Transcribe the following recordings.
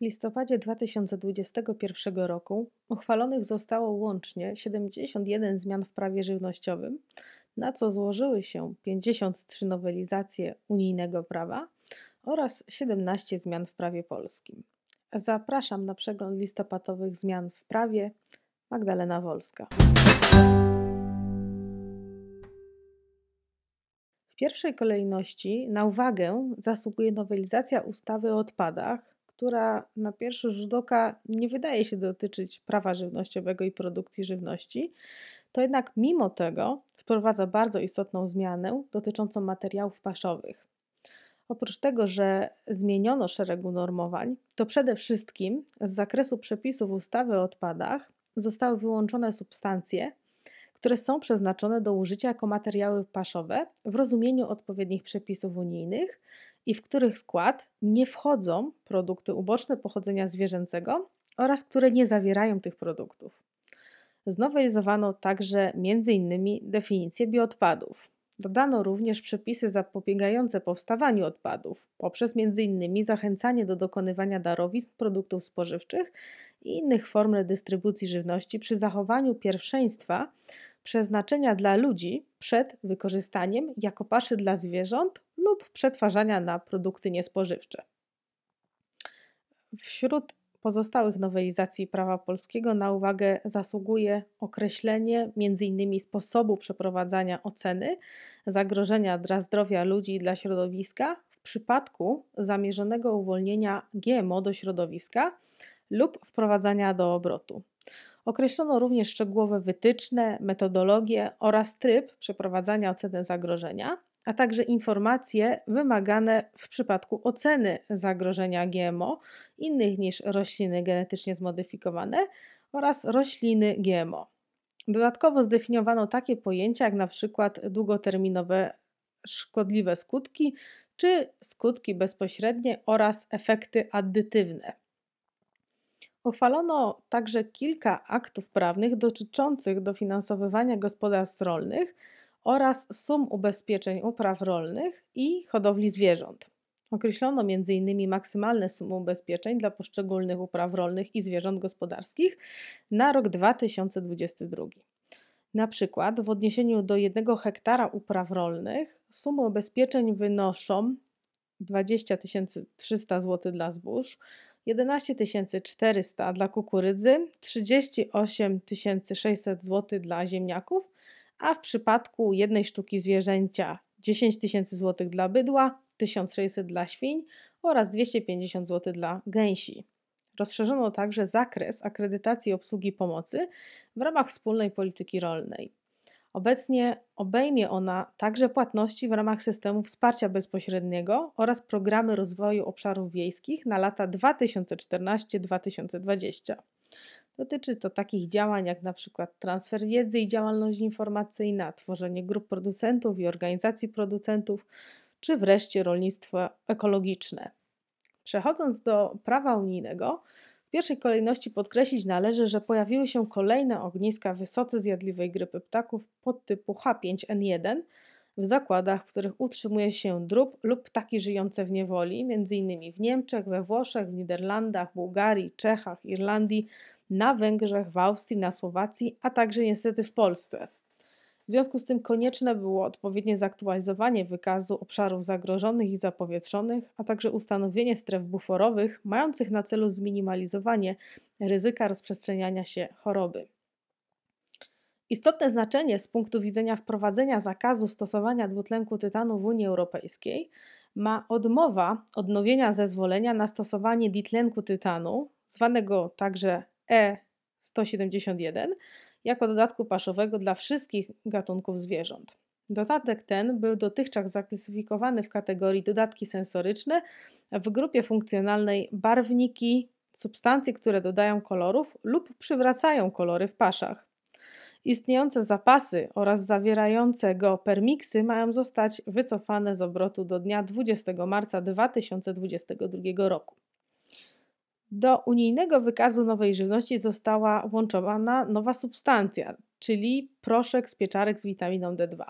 listopadzie 2021 roku uchwalonych zostało łącznie 71 zmian w prawie żywnościowym, na co złożyły się 53 nowelizacje unijnego prawa oraz 17 zmian w prawie polskim. Zapraszam na przegląd listopadowych zmian w prawie. Magdalena Wolska. W pierwszej kolejności na uwagę zasługuje nowelizacja ustawy o odpadach, która na pierwszy rzut oka nie wydaje się dotyczyć prawa żywnościowego i produkcji żywności, to jednak mimo tego wprowadza bardzo istotną zmianę dotyczącą materiałów paszowych. Oprócz tego, że zmieniono szeregu normowań, to przede wszystkim z zakresu przepisów ustawy o odpadach zostały wyłączone substancje, które są przeznaczone do użycia jako materiały paszowe w rozumieniu odpowiednich przepisów unijnych i w których skład nie wchodzą produkty uboczne pochodzenia zwierzęcego oraz które nie zawierają tych produktów. Znowelizowano także m.in. definicję bioodpadów. Dodano również przepisy zapobiegające powstawaniu odpadów poprzez m.in. zachęcanie do dokonywania darowizn produktów spożywczych i innych form redystrybucji żywności przy zachowaniu pierwszeństwa przeznaczenia dla ludzi przed wykorzystaniem jako paszy dla zwierząt lub przetwarzania na produkty niespożywcze. Wśród pozostałych nowelizacji prawa polskiego na uwagę zasługuje określenie m.in. sposobu przeprowadzania oceny zagrożenia dla zdrowia ludzi i dla środowiska w przypadku zamierzonego uwolnienia GMO do środowiska lub wprowadzania do obrotu. Określono również szczegółowe wytyczne, metodologię oraz tryb przeprowadzania oceny zagrożenia, a także informacje wymagane w przypadku oceny zagrożenia GMO innych niż rośliny genetycznie zmodyfikowane oraz rośliny GMO. Dodatkowo zdefiniowano takie pojęcia jak np. długoterminowe szkodliwe skutki czy skutki bezpośrednie oraz efekty addytywne. Uchwalono także kilka aktów prawnych dotyczących dofinansowywania gospodarstw rolnych oraz sum ubezpieczeń upraw rolnych i hodowli zwierząt. Określono m.in. maksymalne sumy ubezpieczeń dla poszczególnych upraw rolnych i zwierząt gospodarskich na rok 2022. Na przykład w odniesieniu do 1 hektara upraw rolnych sumy ubezpieczeń wynoszą 20 300 zł dla zbóż, 11 400 dla kukurydzy, 38 600 zł dla ziemniaków, a w przypadku jednej sztuki zwierzęcia 10 000 zł dla bydła, 1600 dla świń oraz 250 zł dla gęsi. Rozszerzono także zakres akredytacji obsługi pomocy w ramach wspólnej polityki rolnej. Obecnie obejmie ona także płatności w ramach systemu wsparcia bezpośredniego oraz programy rozwoju obszarów wiejskich na lata 2014-2020. Dotyczy to takich działań jak np. transfer wiedzy i działalność informacyjna, tworzenie grup producentów i organizacji producentów, czy wreszcie rolnictwo ekologiczne. Przechodząc do prawa unijnego, w pierwszej kolejności podkreślić należy, że pojawiły się kolejne ogniska wysoce zjadliwej grypy ptaków podtypu H5N1 w zakładach, w których utrzymuje się drób lub ptaki żyjące w niewoli, m.in. w Niemczech, we Włoszech, w Niderlandach, Bułgarii, Czechach, Irlandii, na Węgrzech, w Austrii, na Słowacji, a także niestety w Polsce. W związku z tym konieczne było odpowiednie zaktualizowanie wykazu obszarów zagrożonych i zapowietrzonych, a także ustanowienie stref buforowych mających na celu zminimalizowanie ryzyka rozprzestrzeniania się choroby. Istotne znaczenie z punktu widzenia wprowadzenia zakazu stosowania dwutlenku tytanu w Unii Europejskiej ma odmowa odnowienia zezwolenia na stosowanie ditlenku tytanu, zwanego także E171, jako dodatku paszowego dla wszystkich gatunków zwierząt. Dodatek ten był dotychczas zaklasyfikowany w kategorii dodatki sensoryczne w grupie funkcjonalnej barwniki, substancje, które dodają kolorów lub przywracają kolory w paszach. Istniejące zapasy oraz zawierające go permiksy mają zostać wycofane z obrotu do dnia 20 marca 2022 roku. Do unijnego wykazu nowej żywności została włączona nowa substancja, czyli proszek z pieczarek z witaminą D2.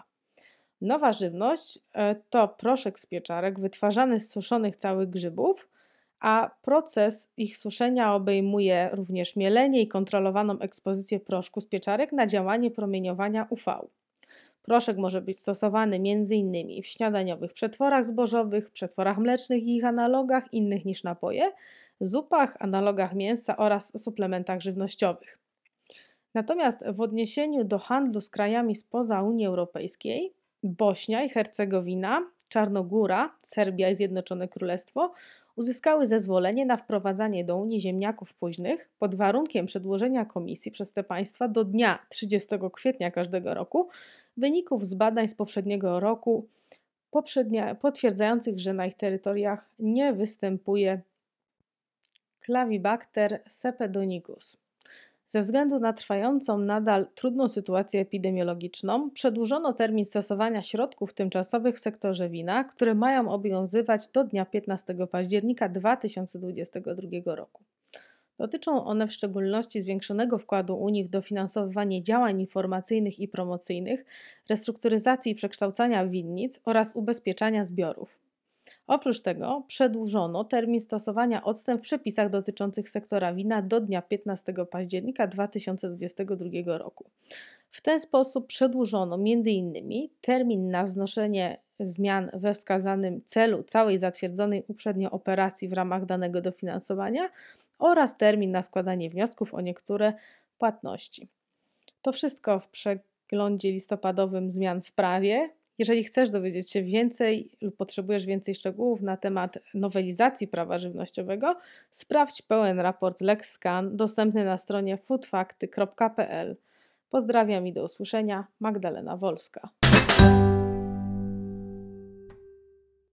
Nowa żywność to proszek z pieczarek wytwarzany z suszonych całych grzybów, a proces ich suszenia obejmuje również mielenie i kontrolowaną ekspozycję proszku z pieczarek na działanie promieniowania UV. Proszek może być stosowany m.in. w śniadaniowych przetworach zbożowych, przetworach mlecznych i ich analogach innych niż napoje, zupach, analogach mięsa oraz suplementach żywnościowych. Natomiast w odniesieniu do handlu z krajami spoza Unii Europejskiej, Bośnia i Hercegowina, Czarnogóra, Serbia i Zjednoczone Królestwo uzyskały zezwolenie na wprowadzanie do Unii ziemniaków późnych pod warunkiem przedłożenia Komisji przez te państwa do dnia 30 kwietnia każdego roku wyników z badań z poprzedniego roku potwierdzających, że na ich terytoriach nie występuje Clavibacter cepedonicus. Ze względu na trwającą nadal trudną sytuację epidemiologiczną przedłużono termin stosowania środków tymczasowych w sektorze wina, które mają obowiązywać do dnia 15 października 2022 roku. Dotyczą one w szczególności zwiększonego wkładu Unii w dofinansowywanie działań informacyjnych i promocyjnych, restrukturyzacji i przekształcania winnic oraz ubezpieczania zbiorów. Oprócz tego przedłużono termin stosowania odstępstw w przepisach dotyczących sektora wina do dnia 15 października 2022 roku. W ten sposób przedłużono m.in. termin na wznoszenie zmian we wskazanym celu całej zatwierdzonej uprzednio operacji w ramach danego dofinansowania oraz termin na składanie wniosków o niektóre płatności. To wszystko w przeglądzie listopadowym zmian w prawie. Jeżeli chcesz dowiedzieć się więcej lub potrzebujesz więcej szczegółów na temat nowelizacji prawa żywnościowego, sprawdź pełen raport LexScan dostępny na stronie foodfakty.pl. Pozdrawiam i do usłyszenia. Magdalena Wolska.